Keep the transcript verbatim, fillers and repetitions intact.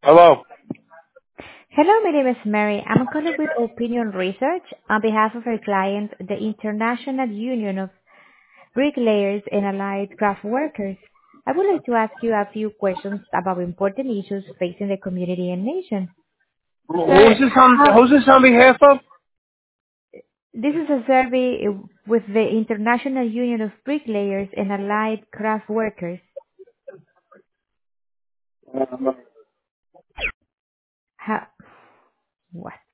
Hello. Hello, my name is Mary. I'm calling with Opinion Research on behalf of our client, the International Union of Bricklayers and Allied Craft Workers. I would like to ask you a few questions about important issues facing the community and nation. Who's Sir, this on? how, Who's this on behalf this is a survey with the International Union of Bricklayers and Allied Craft Workers. of? How, what?